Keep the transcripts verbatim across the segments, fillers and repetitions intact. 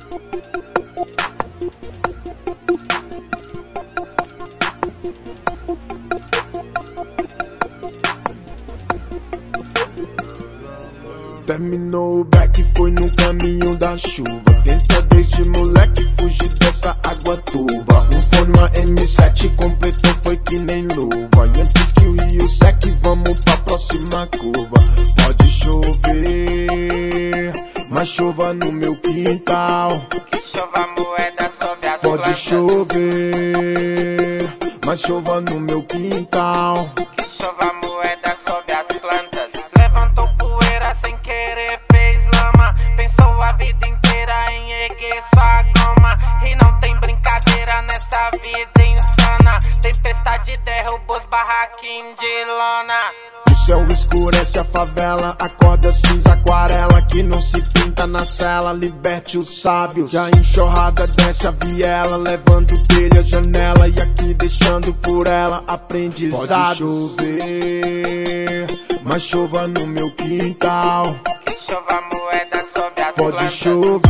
Terminou o back, foi no caminho da chuva. Tenta desde moleque fugir dessa água turva. Um fone, uma M sete completou, foi que nem luva. E antes que o rio seque, vamos pra próxima curva. Pode chover, mas chova no meu quintal. Que chova moeda sobre as Pode plantas. chover, mas chova no meu quintal. Que chova moeda sobre as plantas. Levantou poeira sem querer, fez lama. Pensou a vida inteira em erguer sua goma. E não tem brincadeira nessa vida insana. Tempestade derruba os barraquinhos de lona. O céu escurece a favela, acorda cinza aquarela que não se pinta na cela, liberte os sábios. Já enxurrada desce a viela, levando telha, janela e aqui deixando por ela aprendizados. Pode chover, mas chova no meu quintal. Que chova moeda sobre as Pode plantas.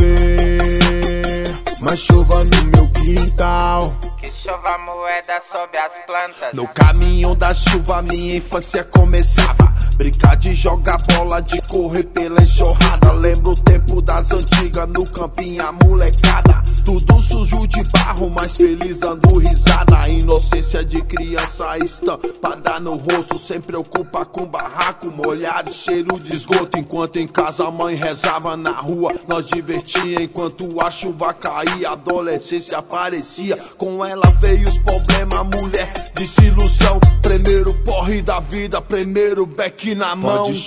chover, mas chova no meu quintal. Que chova moeda sobre as plantas. No caminho da chuva minha infância começava. Brincar de jogar bola, de correr pela enxurrada. Lembro o tempo das antigas no campinho, a molecada. Tudo sujo de barro, mas feliz dando risada. Inocência de criança estampada no rosto. Sem preocupar com barraco molhado, cheiro de esgoto. Enquanto em casa a mãe rezava, na rua nós divertia. Enquanto a chuva caía, a adolescência aparecia. Com ela veio os problemas, mulher, desilusão. Primeiro porre da vida, primeiro beck na mão. Pode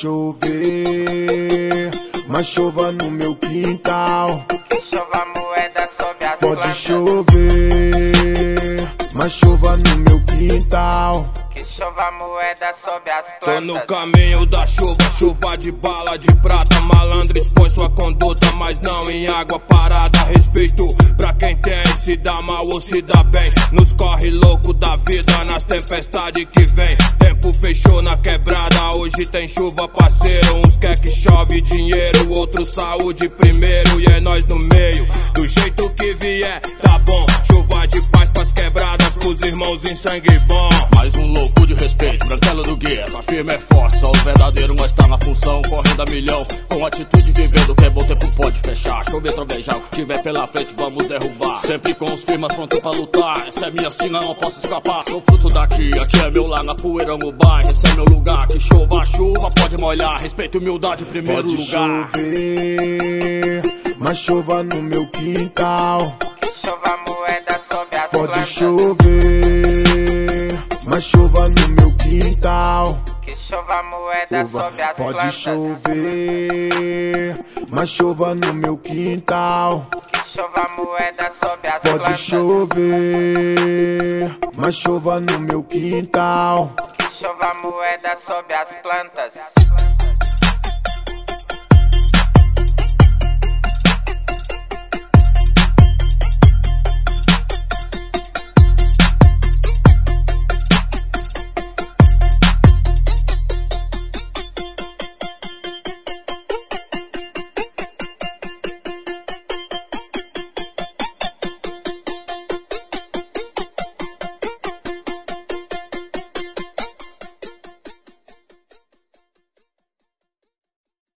chover, mas chova no meu quintal. Que chova moeda sobre as Pode plantas. chover, mas chova no meu quintal. Que chova moeda sobre as Tô no plantas. caminho da chuva, chuva de bala de prata. Malandro expõe sua conduta, mas não em água parada. Respeito pra quem tem, se dá mal ou se dá bem. Nos corre louco da vida, nas tempestades que vem. Tempo fechou na quebrada, hoje tem chuva parceiro. Uns quer que chove dinheiro, outros saúde primeiro. E é nós no meio, do jeito que vier, tá bom. Chuva de paz pras quebradas, pros irmãos em sangue bom. Mais um louco de respeito, branquelo do gueto. A firma é forte, só o verdadeiro nós tá na função. Correndo a milhão, com atitude vivendo. Que é bom tempo pode fechar, chover, trovejar. O que tiver pela frente vamos derrubar. Sempre com os firmas prontos pra lutar. Essa é minha sina, não posso escapar. Sou fruto daqui, aqui é meu lar, na poeira no bairro. Esse é meu lugar, que chova a chuva pode molhar. Respeito e humildade em primeiro Pode lugar. chover, mas chova no meu quintal. Que chova moeda sobre as Pode plantas. chover, mas chova no meu quintal. Que chova moeda sobre as Pode plantas. chover, mas chova no meu quintal. Que chova moeda sobre as Pode plantas. chover, mas chova no meu quintal. Que chova moeda sobre as plantas.